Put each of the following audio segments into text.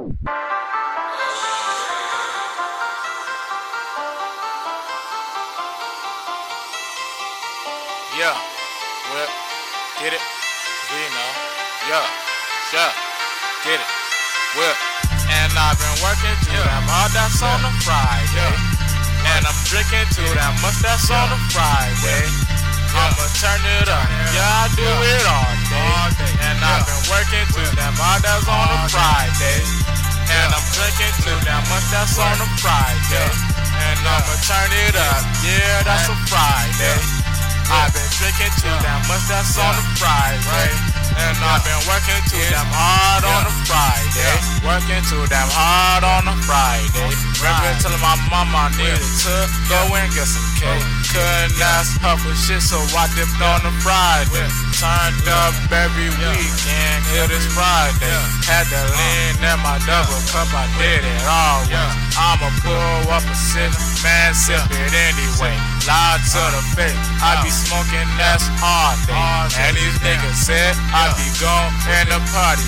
Yeah, well, get it, you know, yeah, sure, get it, well, and I've been working too damn hard, that's on a Friday, and I'm drinking too damn much, that's on a Friday, I'ma turn it up, yeah, I do it all day, and I've been working too damn hard, that's on a Friday, and I'm drinking too damn much, that's on a Friday, and I'ma turn it up, yeah, that's a Friday. I've been drinking too damn much, that's on a Friday, and I've been working too damn hard on a Friday, working too damn hard on a Friday. Remember telling my mama I needed to go and get some cake. Couldn't ask her for shit, so I dipped on a Friday. Turned up every weekend, till this Friday. Had to lean in my double cup, I did it all. I'ma pull up a sip, man, sip it anyway. Lie to the face, I be smoking, that's hard day. And these niggas said I be gone in the party,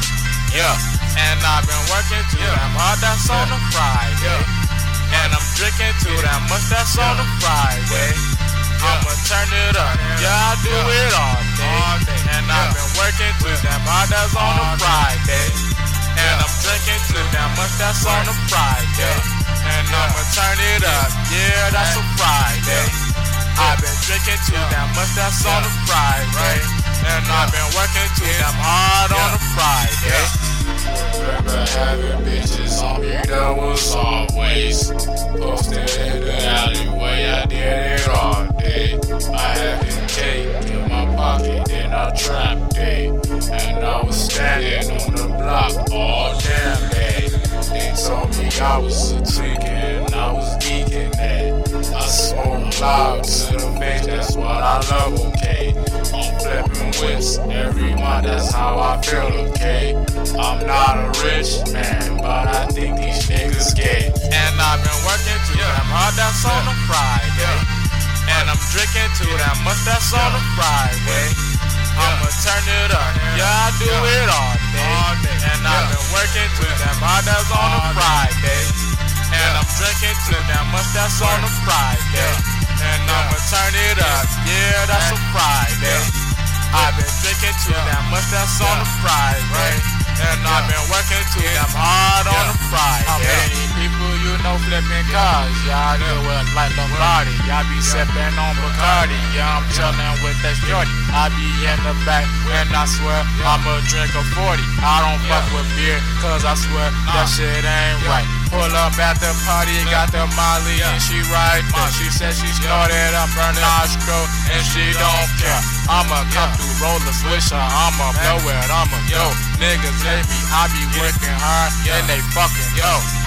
yeah. And I've been working too damn hard, that's on a Friday. And I'm drinking too damn much, that's on a Friday. I'ma turn it up, yeah, I do it all day. And I've been working too damn hard, that's on a Friday. And I'm drinking too damn much, that's on a Friday. And I'ma turn it up, yeah, that's a Friday. I've been drinking too damn much, that's on a Friday. And I've been working too damn hard on a Friday. Remember having bitches on me, that was always posted in the alleyway, I did it all day. I had the cake in my pocket, then I trapped it. And I was standing on the block all damn day. They told me I was a tweaking, I was geeking that. I smoke loud to the face, that's what I love, okay? I'm flipping whips every month, that's how I feel, okay? I'm not a rich man, but I think these niggas gay. And I've been working too damn hard, that's on a Friday. And I'm drinking too damn much, that's on a Friday. I'ma turn it up, yeah, I do it all day. And I've been working too damn hard, that's on a Friday. And I'm drinking too damn much, that's on a Friday. And I'ma turn it up, yeah, that's a Friday. I've been drinking too damn much, that's on a Friday. And I've been working too damn hard on a Friday. Many people you know flipping cars, y'all do it like Lombardi. Y'all be sipping on Bacardi, yeah, I'm chillin' with that shorty. I be in the back and I swear I'ma drink a 40. I don't fuck with beer, cause I swear that shit ain't right. Pull up at the party, got the Molly and she right there. She said she started up her nostril and she don't care. I'ma come through, roll a swisher, I'ma blow it, I'ma go. Niggas hate me, I be working hard and they fucking go.